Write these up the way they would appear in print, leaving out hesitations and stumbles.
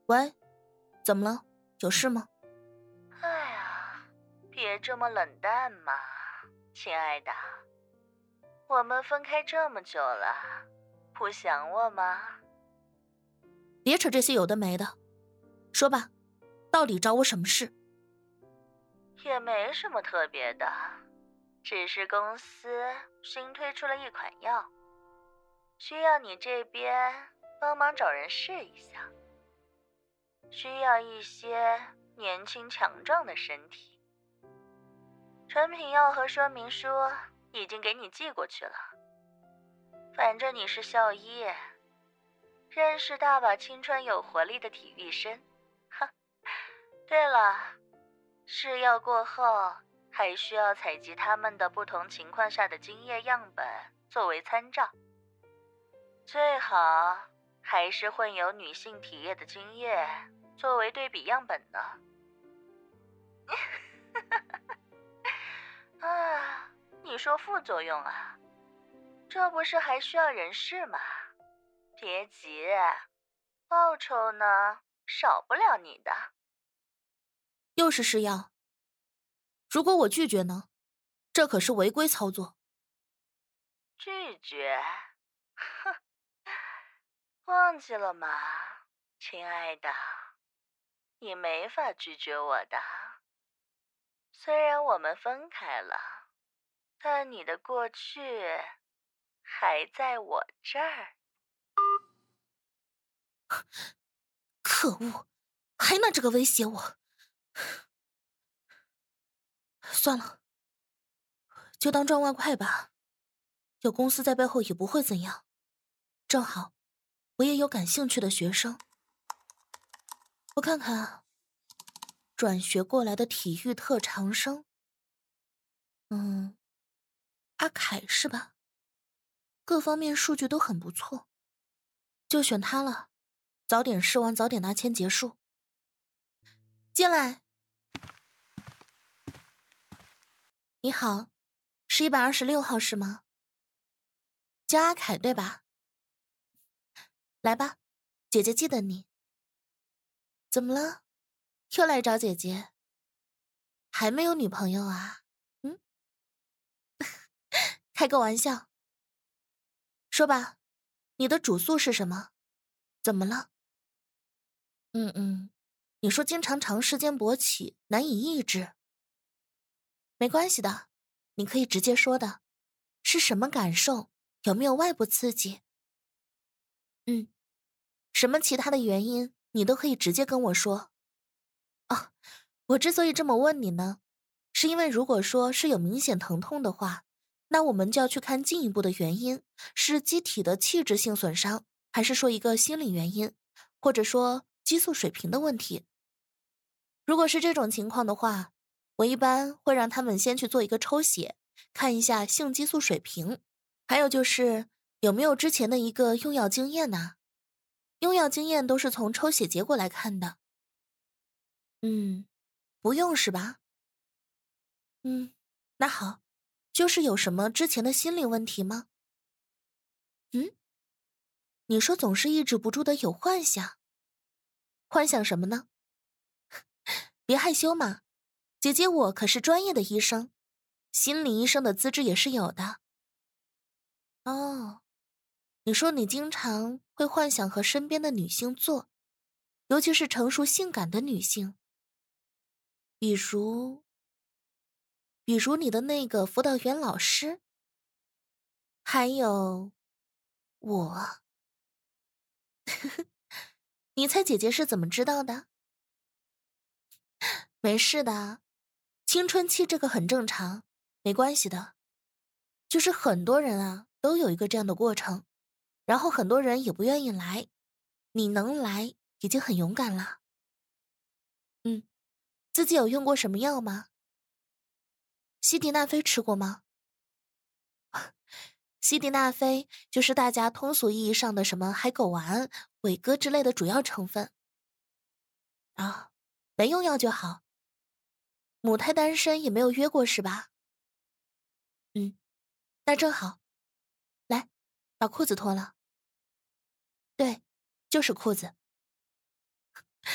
喂，怎么了？有事吗？ 哎呀，别这么冷淡嘛，亲爱的。我们分开这么久了，不想我吗？ 别扯这些有的没的，说吧，到底找我什么事？ 也没什么特别的，只是公司新推出了一款药，需要你这边帮忙找人试一下。需要一些年轻强壮的身体。产品药和说明书已经给你寄过去了。反正你是校医，认识大把青春有活力的体育生。哼，对了，试药过后还需要采集他们的不同情况下的精液样本作为参照，最好还是混有女性体液的精液作为对比样本呢。啊，你说副作用啊？这不是还需要人试吗？别急，报酬呢少不了你的。 又是试药？如果我拒绝呢？这可是违规操作。 拒绝？哼，忘记了吗，亲爱的？你没法拒绝我的。虽然我们分开了，但你的过去还在我这儿。 可恶，还拿这个威胁我。算了，就当赚外快吧。有公司在背后也不会怎样。正好，我也有感兴趣的学生。我看看啊，转学过来的体育特长生。阿凯是吧？各方面数据都很不错，就选他了。早点试完，早点拿签结束。进来。你好，是126号是吗？叫阿凯对吧？来吧，姐姐记得你。怎么了？又来找姐姐？还没有女朋友啊？开个玩笑。说吧，你的主诉是什么？怎么了？你说经常长时间勃起，难以抑制。没关系的，你可以直接说的。是什么感受？有没有外部刺激？什么其他的原因，你都可以直接跟我说。哦，我之所以这么问你呢，是因为如果说是有明显疼痛的话，那我们就要去看进一步的原因，是机体的器质性损伤，还是说一个心理原因，或者说激素水平的问题。如果是这种情况的话，我一般会让他们先去做一个抽血，看一下性激素水平，还有就是有没有之前的一个用药经验呢？用药经验都是从抽血结果来看的。不用是吧？那好，就是有什么之前的心理问题吗？你说总是抑制不住的有幻想，幻想什么呢？别害羞嘛，姐姐我可是专业的医生，心理医生的资质也是有的。哦，你说你经常会幻想和身边的女性做，尤其是成熟性感的女性，比如你的那个辅导员老师，还有我。你猜姐姐是怎么知道的？没事的，青春期这个很正常，没关系的。就是很多人啊，都有一个这样的过程，然后很多人也不愿意来，你能来已经很勇敢了。自己有用过什么药吗？西迪那非吃过吗？西迪那非就是大家通俗意义上的什么海狗丸、伟哥之类的主要成分。啊，没用药就好。母胎单身也没有约过是吧？那正好。来，把裤子脱了。对，就是裤子。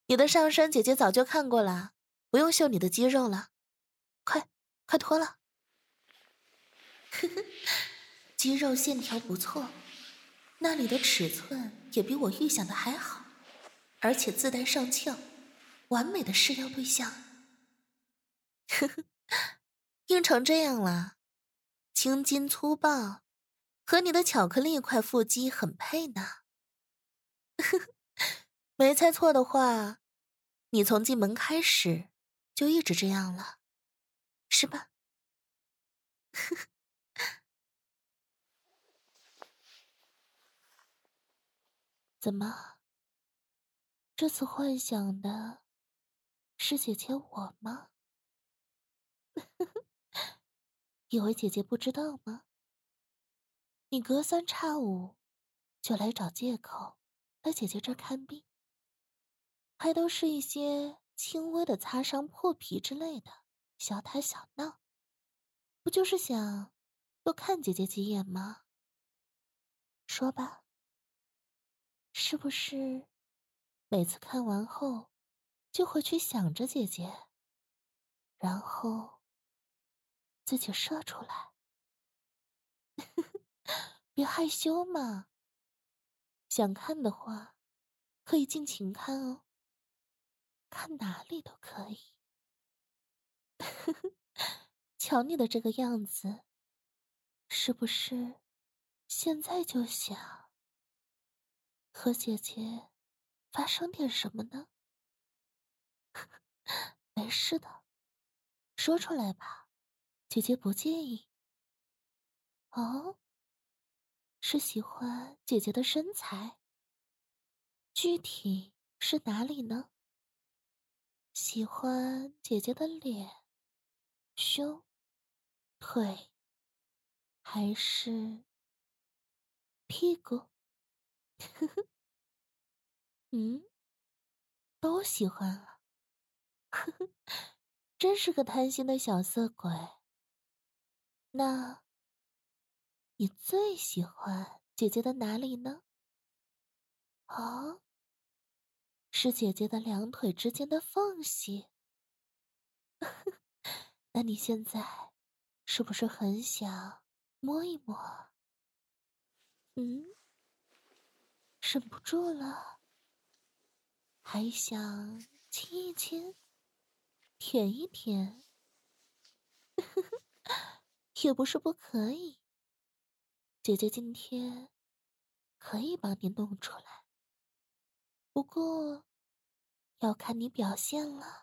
你的上身姐姐早就看过了，不用秀你的肌肉了，快脱了。呵呵，肌肉线条不错，那里的尺寸也比我预想的还好，而且自带上翘，完美的试料对象。呵呵，硬成这样了，青筋粗暴，和你的巧克力块腹肌很配呢。呵呵，没猜错的话，你从进门开始就一直这样了，是吧？呵呵。怎么？这次幻想的是姐姐我吗？以为姐姐不知道吗？你隔三差五就来找借口来姐姐这儿看病，还都是一些轻微的擦伤、破皮之类的小打小闹，不就是想多看姐姐几眼吗？说吧，是不是每次看完后就回去想着姐姐，然后自己射出来？别害羞嘛，想看的话可以尽情看哦，看哪里都可以。瞧你的这个样子，是不是现在就想和姐姐发生点什么呢？没事的，说出来吧，姐姐不介意。哦，是喜欢姐姐的身材，具体是哪里呢？喜欢姐姐的脸、胸、腿，还是屁股？嗯，都喜欢啊。呵呵，真是个贪心的小色鬼。那你最喜欢姐姐的哪里呢？哦，是姐姐的两腿之间的缝隙。那你现在是不是很想摸一摸？嗯，忍不住了，还想亲一亲，舔一舔？也不是不可以，姐姐今天可以帮你弄出来，不过要看你表现了。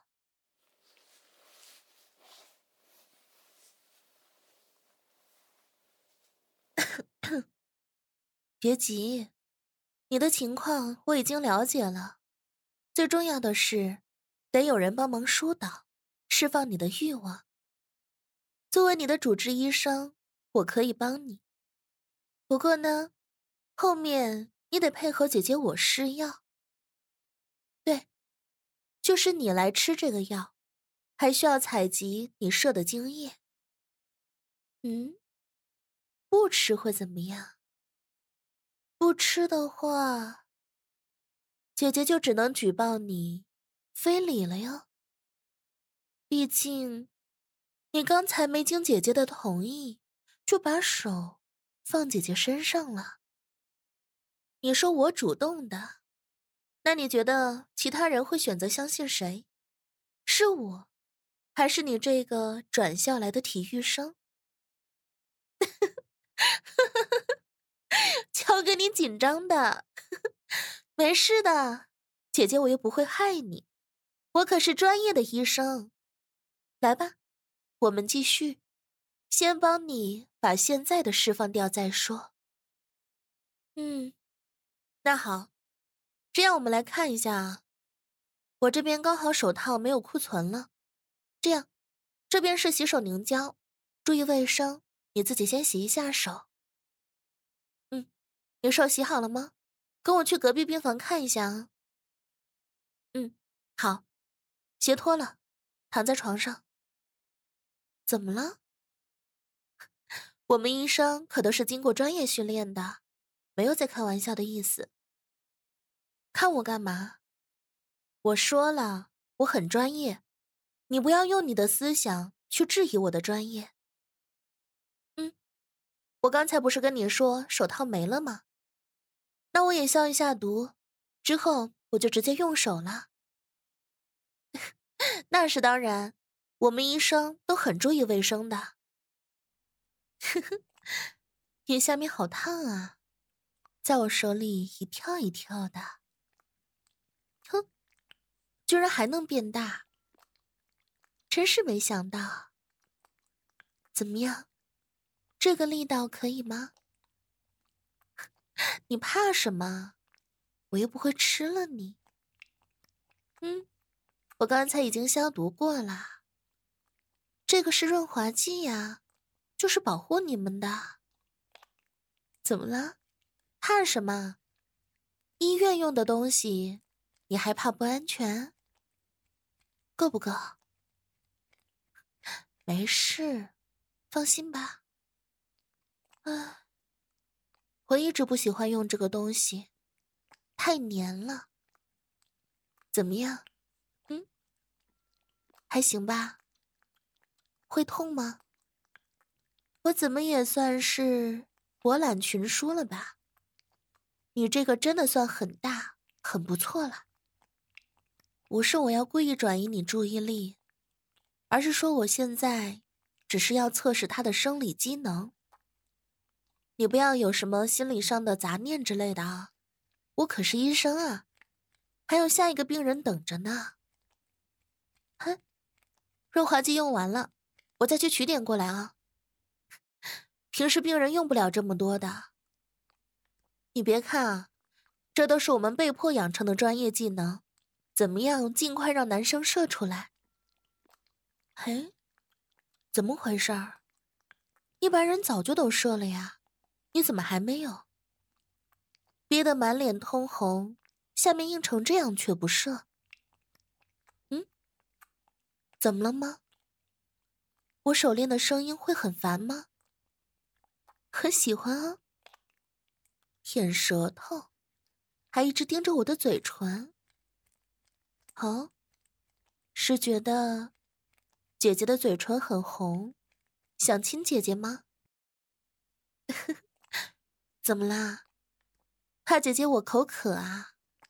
别急，你的情况我已经了解了。最重要的是，得有人帮忙疏导，释放你的欲望。作为你的主治医生，我可以帮你。不过呢，后面你得配合姐姐我试药。对，就是你来吃这个药，还需要采集你射的精液。嗯，不吃会怎么样？不吃的话，姐姐就只能举报你非礼了哟。毕竟，你刚才没经姐姐的同意，就把手放姐姐身上了。你说我主动的，那你觉得其他人会选择相信谁？是我，还是你这个转校来的体育生？瞧给你紧张的，没事的，姐姐我又不会害你，我可是专业的医生。来吧，我们继续，先帮你把现在的释放掉再说。那好，这样我们来看一下啊，我这边刚好手套没有库存了，这样，这边是洗手凝胶，注意卫生，你自己先洗一下手。你手洗好了吗？跟我去隔壁病房看一下啊。好，鞋脱了，躺在床上。怎么了？我们医生可都是经过专业训练的，没有在开玩笑的意思。看我干嘛？ 我说了，我很专业，你不要用你的思想去质疑我的专业。我刚才不是跟你说手套没了吗？那我也消一下毒，之后我就直接用手了。那是当然，我们医生都很注意卫生的。你下面好烫啊，在我手里一跳一跳的。哼，居然还能变大，真是没想到。怎么样，这个力道可以吗？你怕什么？我又不会吃了你。我刚才已经消毒过了，这个是润滑剂呀，就是保护你们的。怎么了？怕什么？医院用的东西，你还怕不安全？够不够？没事，放心吧。我一直不喜欢用这个东西，太黏了。怎么样？还行吧？会痛吗？我怎么也算是博览群书了吧？你这个真的算很大，很不错了。不是我要故意转移你注意力，而是说我现在只是要测试他的生理机能。你不要有什么心理上的杂念之类的啊，我可是医生啊，还有下一个病人等着呢。哼，润滑剂用完了，我再去取点过来啊。平时病人用不了这么多的。你别看啊，这都是我们被迫养成的专业技能，怎么样尽快让男生射出来？嘿，怎么回事儿？一般人早就都射了呀，你怎么还没有？憋得满脸通红，下面硬成这样却不射。怎么了吗？我手练的声音会很烦吗？很喜欢啊。舔舌头，还一直盯着我的嘴唇。哦，是觉得姐姐的嘴唇很红，想亲姐姐吗？怎么啦？怕姐姐我口渴啊？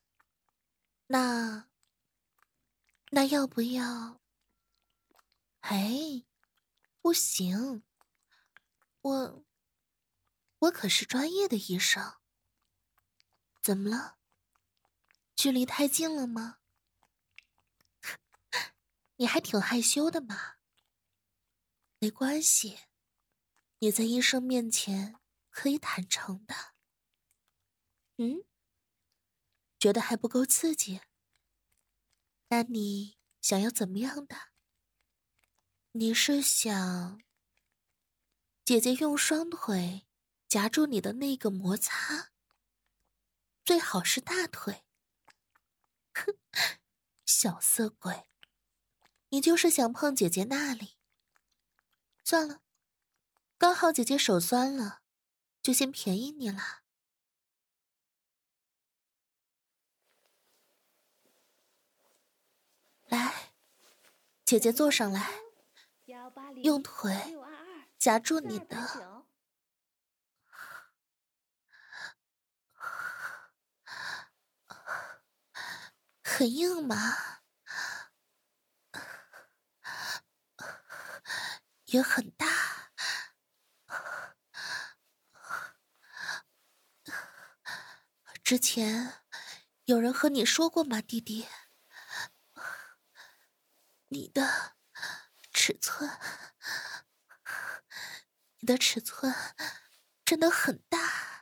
那要不要？哎，不行，我可是专业的医生。怎么了？距离太近了吗？你还挺害羞的嘛。没关系，你在医生面前可以坦诚的。觉得还不够刺激？那你想要怎么样的？你是想姐姐用双腿夹住你的那个摩擦，最好是大腿。哼，小色鬼，你就是想碰姐姐那里。算了，刚好姐姐手酸了，就先便宜你了。来，姐姐坐上来，用腿夹住你的。很硬吗？也很大。之前有人和你说过吗，弟弟？你的尺寸，你的尺寸真的很大。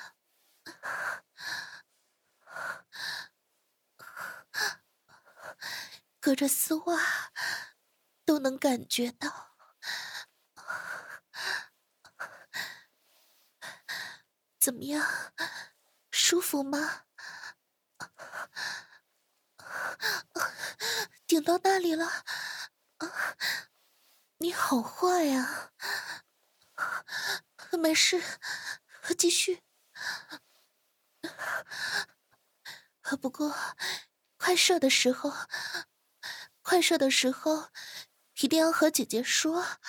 隔着丝袜都能感觉到。怎么样，舒服吗？顶到那里了。你好坏呀。没事，继续。不过快射的时候，快射的时候，一定要和姐姐说啊！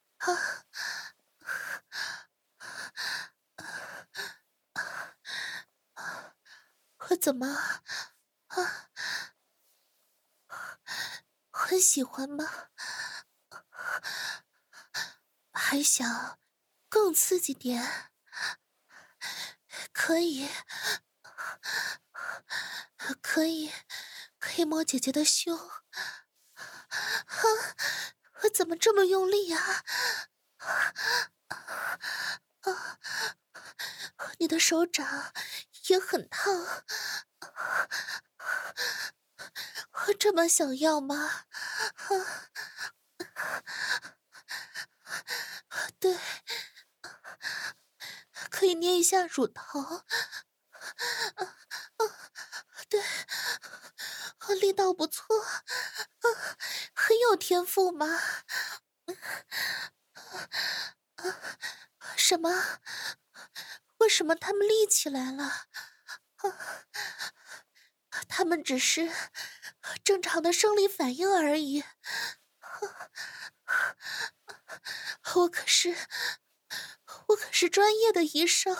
我怎么啊？很喜欢吗？还想更刺激点？可以，可以摸姐姐的胸。我怎么这么用力啊？你的手掌也很烫，我这么想要吗？对，可以捏一下乳头。对，力道不错，很有天赋吗？什么？为什么他们立起来了？他们只是正常的生理反应而已。我可是专业的医生。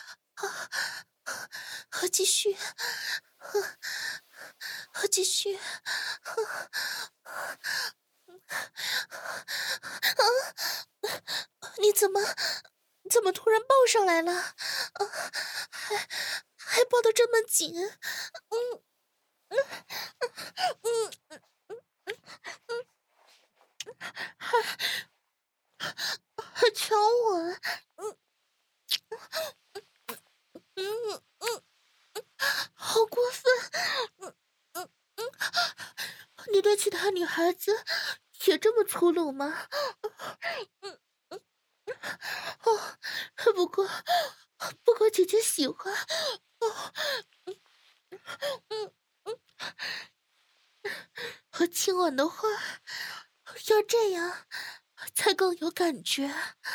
继续，继续。你怎么突然抱上来了？还抱得这么紧？还抢吻？好过分！你对其他女孩子也这么粗鲁吗？哦，不过姐姐喜欢。和亲吻的话，要这样才更有感觉。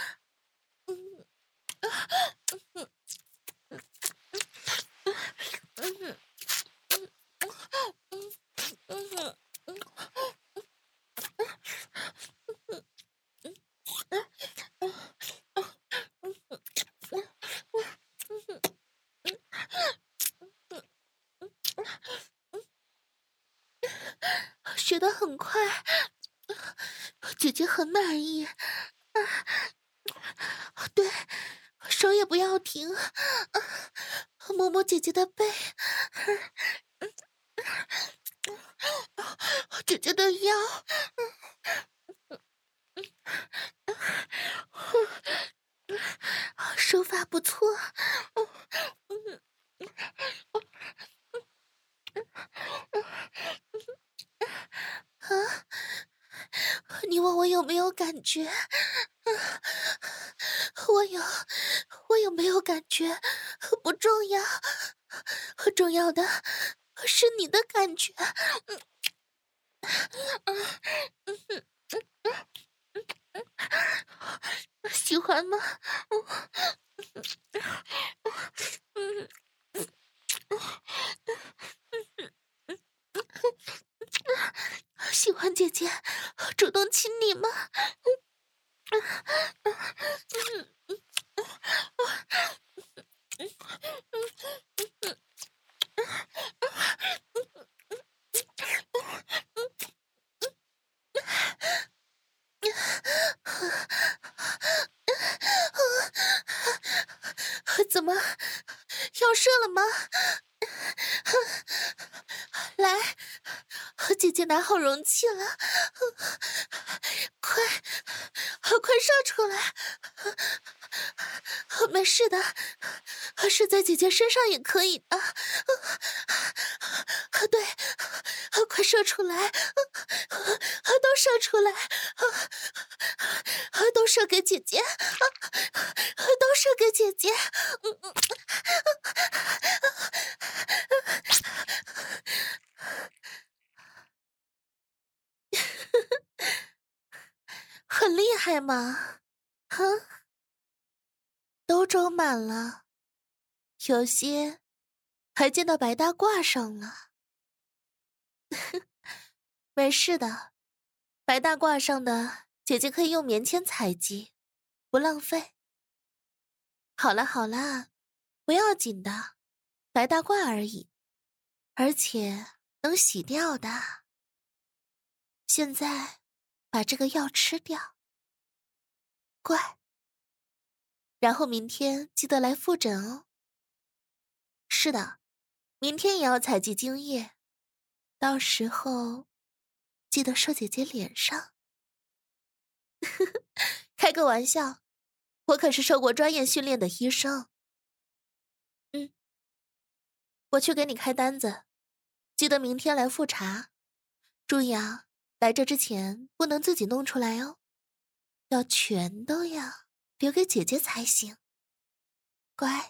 学得很快，姐姐很满意。对，手也不要停，摸摸姐姐的背，姐姐的腰，手法不错。你问我有没有感觉？我有没有感觉不重要，重要的是你的感觉。喜欢吗？喜欢姐姐主动亲你吗？怎么要射了吗？来，姐姐拿好容器了，快射出来！没事的，射在姐姐身上也可以的。对，快射出来！都射出来！都射给姐姐！都射给姐姐！很厉害嘛，哼，都装满了，有些还见到白大褂上了。 没事的，白大褂上的姐姐可以用棉签采集，不浪费。好了好了，不要紧的，白大褂而已，而且能洗掉的。现在把这个药吃掉，乖。然后明天记得来复诊哦。是的，明天也要采集精液，到时候记得射姐姐脸上。开个玩笑，我可是受过专业训练的医生。我去给你开单子，记得明天来复查。注意啊，来这之前不能自己弄出来哦，要全都要留给姐姐才行。乖。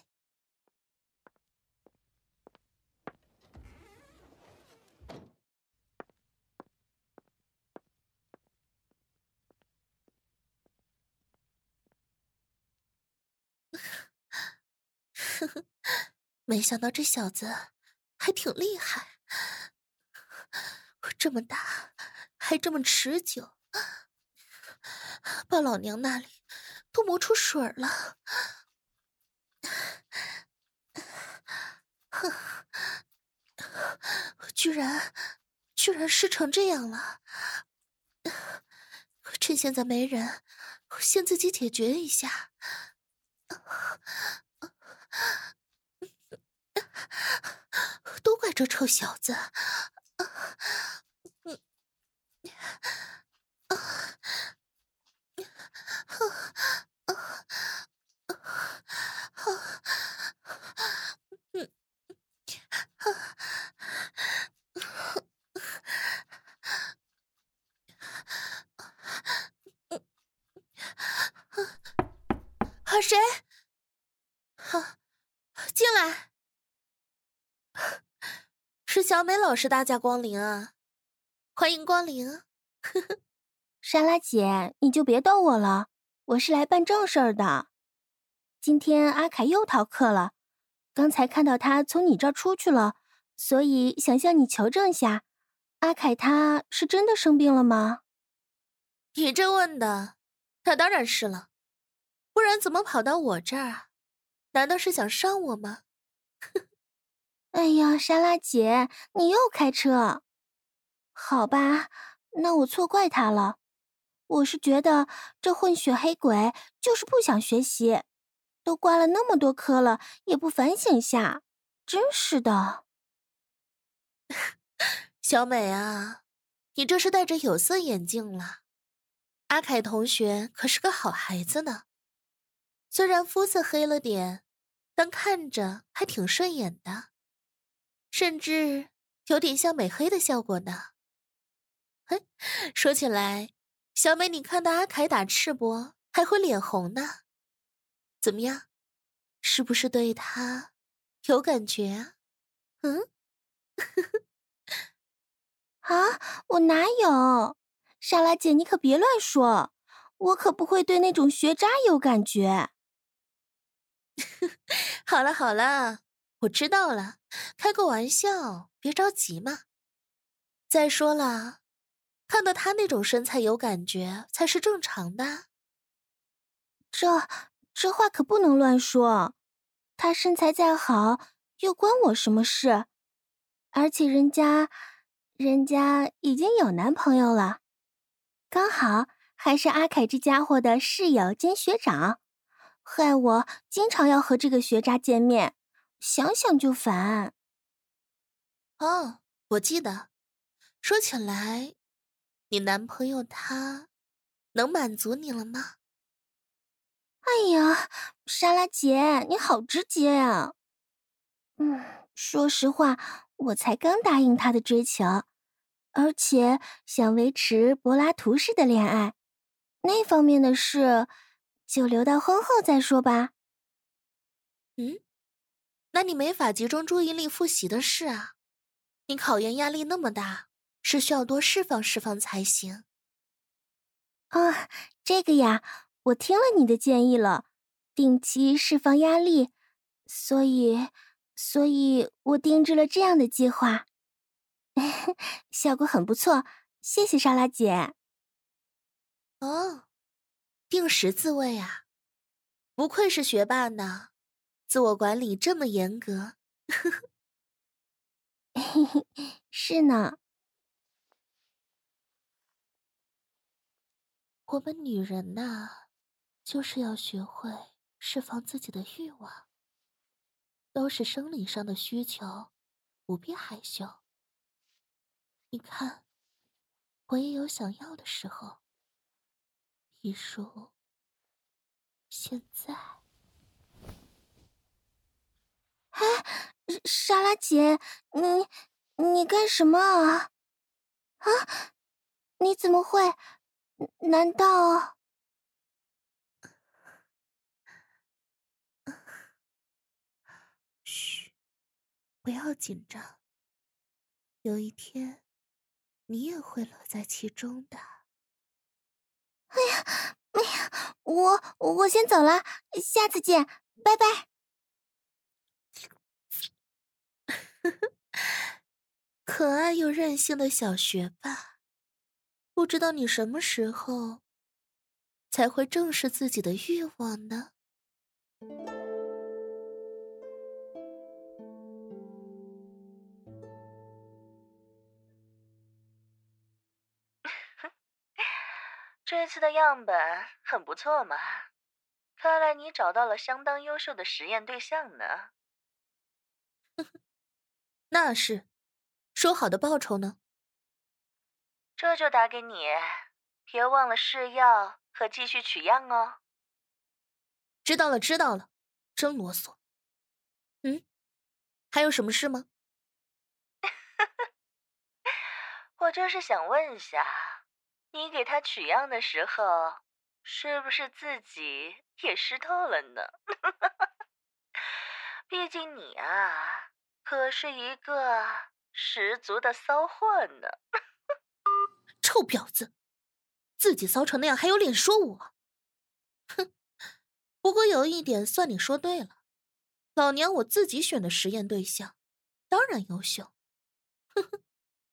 没想到这小子还挺厉害，这么大还这么持久，把老娘那里都磨出水了。居然湿成这样了。趁现在没人，先自己解决一下。都怪这臭小子。谁？进来。是小美老师大驾光临啊，欢迎光临。 莎拉姐，你就别逗我了，我是来办正事儿的。今天阿凯又逃课了，刚才看到他从你这儿出去了，所以想向你求证下，阿凯他是真的生病了吗？ 你这问的，他当然是了，不然怎么跑到我这儿啊？难道是想伤我吗？ 哎呀，莎拉姐，你又开车。好吧，那我错怪他了。我是觉得这混血黑鬼就是不想学习，都挂了那么多科了，也不反省下，真是的。 小美啊，你这是戴着有色眼镜了。阿凯同学可是个好孩子呢，虽然肤色黑了点，但看着还挺顺眼的，甚至有点像美黑的效果呢。嘿，说起来，小美，你看到阿凯打赤膊还会脸红呢，怎么样？是不是对他有感觉啊？嗯？ 啊，我哪有？莎拉姐，你可别乱说，我可不会对那种学渣有感觉。 好了好了，我知道了，开个玩笑，别着急嘛。再说了，看到他那种身材有感觉才是正常的。 这话可不能乱说，他身材再好，又关我什么事？而且人家已经有男朋友了，刚好还是阿凯这家伙的室友兼学长，害我经常要和这个学渣见面，想想就烦。 哦，我记得，说起来，你男朋友他能满足你了吗？ 哎呀，莎拉姐，你好直接呀！说实话，我才刚答应他的追求，而且想维持柏拉图式的恋爱，那方面的事就留到婚后再说吧。 那你没法集中注意力复习的事啊，你考研压力那么大，是需要多释放释放才行。 啊，这个呀，我听了你的建议了，定期释放压力，所以我定制了这样的计划。 效果很不错，谢谢莎拉姐。 哦，定时自慰啊，不愧是学霸呢，自我管理这么严格。 是呢。 我们女人呐，就是要学会释放自己的欲望，都是生理上的需求，不必害羞。你看，我也有想要的时候，比如现在。 莎拉姐，你干什么啊？啊，你怎么会？难道…… 嘘，不要紧张。有一天，你也会乐在其中的。 我先走了，下次见，拜拜。 可爱又任性的小学霸，不知道你什么时候才会正视自己的欲望呢？ 这次的样本很不错嘛，看来你找到了相当优秀的实验对象呢。 那是，说好的报酬呢？ 这就打给你，别忘了试药和继续取样哦。 知道了，知道了，真啰嗦。还有什么事吗？ 我就是想问下，你给他取样的时候，是不是自己也湿透了呢？毕竟你啊，可是一个十足的骚货呢。 臭婊子，自己骚成那样还有脸说我？哼！不过有一点算你说对了，老娘我自己选的实验对象，当然优秀。呵呵。